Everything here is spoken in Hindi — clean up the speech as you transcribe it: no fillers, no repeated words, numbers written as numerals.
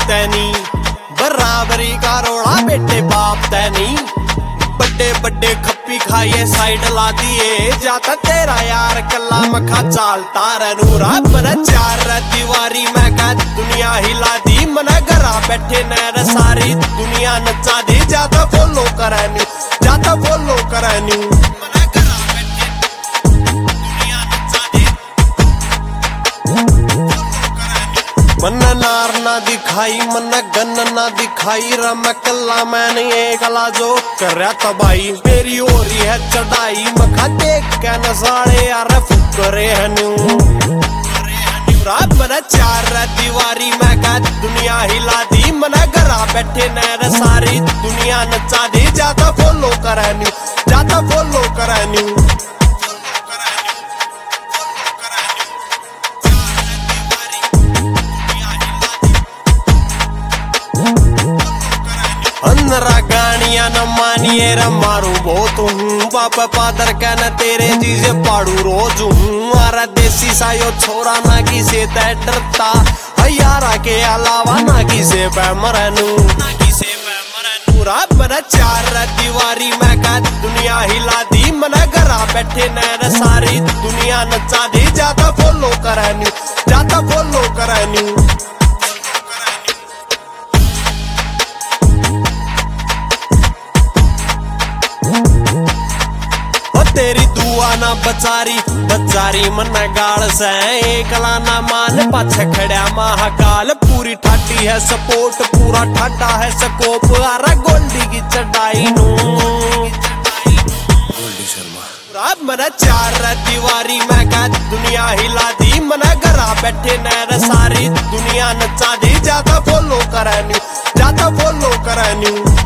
तैनी, बराबरी का रोड़ा बेटे बाप तैनी। बड़े बड़े खप्पी खाइए साइड ला दिए, जाता तेरा यार कल्ला मखा चालता रनूरा। मन चार दीवारी मैं कह दुनिया हिला दी, मन घरा बैठे नैर सारी दुनिया नचा दी। जाता फॉलो करनी, जाता फॉलो करनी, मन नार ना दिखाई, मन गन ना दिखाई। रम कल्ला मैंने एकला जो कर रहा तबाही, मेरी हो रही है चढ़ाई। मखा देख के नजारे यार फुकरे मन चार दीवारी मैं कह दुनिया हिला दी। मन घरा बैठे नैर सारी दुनिया नचा दी। जाता फॉलो करनी, जाता फॉलो करनी। अंदरा गानिया न मानिए रे मारू बहुत हूँ, बाप पादर कहना तेरे चीजे पाड़ू रोज हूँ। अरे देसी सायो छोरा ना किसे तै डरता, यारा के अलावा ना किसे पे मरनू। मन चार दीवारी मैं कह दुनिया हिला दी। मन घरा बैठे नैर सारी दुनिया नचा दी। जाता फॉलो करनी, जाता फॉलो करनी। तेरी दुआ ना बचारी बचारी मन गाल से, एकला ना मान पाछे खड़ा महाकाल। पूरी ठाटी है सपोर्ट, पूरा ठाटा है स्कोप। आरा गोल्डी की चढ़ाई नू, गोल्डी शर्मा। मन चार दीवारी मैं कह दुनिया हिला दी। मन घरा बैठे नैर सारी दुनिया नचा दी। जाता फॉलो करनी, जाता फॉलो करनी।